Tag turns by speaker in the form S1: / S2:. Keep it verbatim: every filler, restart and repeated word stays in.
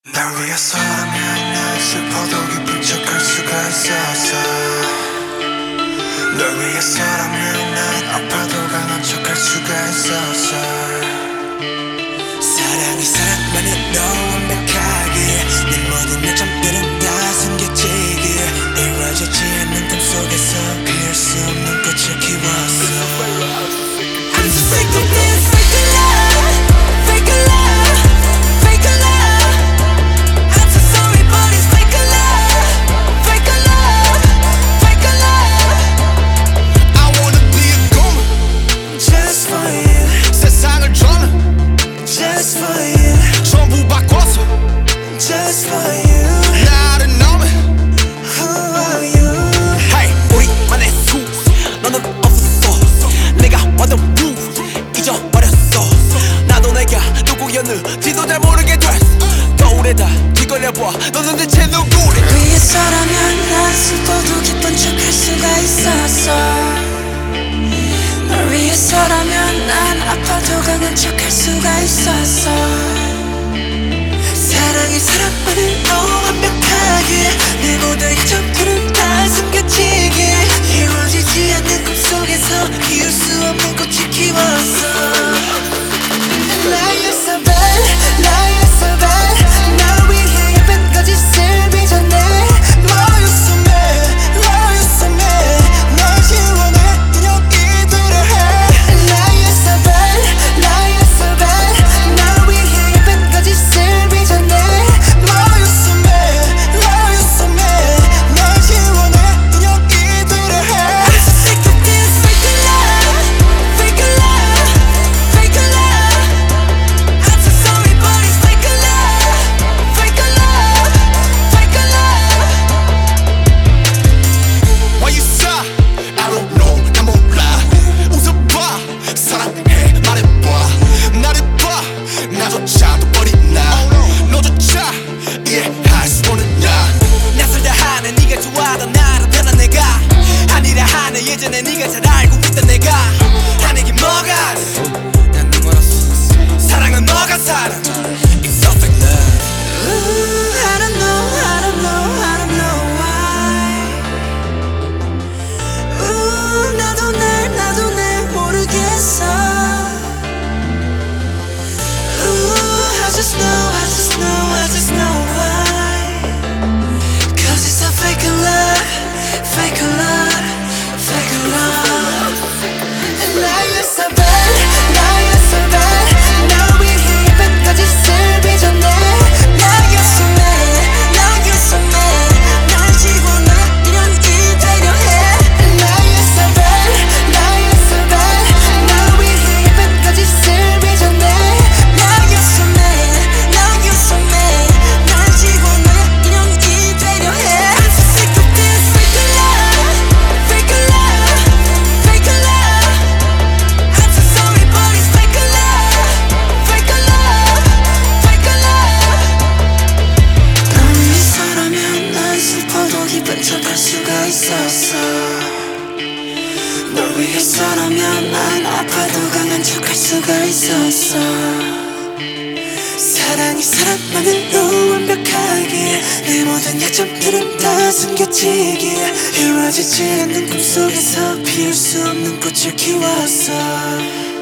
S1: 날 위해서라면 난 슬퍼도 기쁜 척할 수가 있었어. 널 위해서라면 난 아파도 강한 척할 수가 있었어. 사랑이 사랑만으로 완벽하게 내 모든 약점들은 다 숨겨지게 이루어지지 않는 꿈속에서 피울 수 없는 꽃을 키웠어. I'm so sick of this fake love, fake love, fake love. I'm so sorry but it's fake love, fake love, fake love.
S2: I wanna be a goon
S1: Just for you,
S2: 세상을 저는
S1: just for you,
S2: 전부 바꿔서
S1: just for you.
S2: 나를 너는
S1: Who are you?
S2: Hey 우리만의 수 너는 없었어. 내가 완전 루 잊어버렸어. 나도 내가 누구였는지도 잘 모르게 됐어. 거울에다 뒤걸려봐 너는 대체 누구래.
S1: 위해서라면 난 슬퍼도 기쁜 척할 수가 있었어. 널 위해서라면 난 아파도 강한 척할 수가 있었어. 사랑이 사랑만으로 완벽하게 내 모든 약점들은 다 숨겨지게 이루어지지 않는 꿈속에서 피울 수 없는 꽃을 키웠어. 나였어 bad, 나였어 bad. 널 위해 예쁜 거짓을 빚어내. 너였어 mad, 너였어 mad. 널 지원해 인형이 되려 해. 나였어 bad, 나였어 bad. 널 위해 예쁜 거짓을 빚어내. 너였어 mad, 너였어 mad. 널 지원해 인형이 되려 해. I'm so sick of this fake love, fake love, fake love. I'm so sorry but it's fake love, fake love, fake love.
S2: Why you sigh? I don't know 난 몰라. 웃어봐 사랑해 말해봐. 나를 봐 나조차도 버리나. 너조차 이해할 수 없느냐. 낯설다 하는 네가 좋아하던 나를 변한 내가 아니라 하는 예전에 네가 잘 알고 있던 내가 하는 게 뭐가 난 눈멀었어. 사랑은 뭐가 사랑 It's so fake love.
S1: Ooh, I don't know, I don't know, I don't know why. Ooh, 나도 날, 나도 날 모르겠어. Ooh, I just know, I just know, I just know why. Cause it's a fake love, fake love, fake love. 나였어 bad, 나였어 bad. 널 위해 예쁜 거짓을 빚어내. 나였어 mad, 나였어 mad. 널 지워놔 인형이 되려 해. 나였어 bad, 나였어 bad. 널 위해 예쁜 거짓을 빚어내. 나였어 mad, 나였어 mad. 널 지워놔 인형이 되려 해. I'm so sick of this fake love, fake love, fake love. I'm so sorry but it's fake love, fake love, fake love. 널 위해서라면 난 슬퍼도 기쁜 척할 수가 있었어. 널 위해서라면 난 아파도 강한 척할 수가 있었어. 사랑이 사랑만으로 완벽하게 내 모든 약점들은 다 숨겨지게 이루어지지 않는 꿈속에서 피울 수 없는 꽃을 키웠어.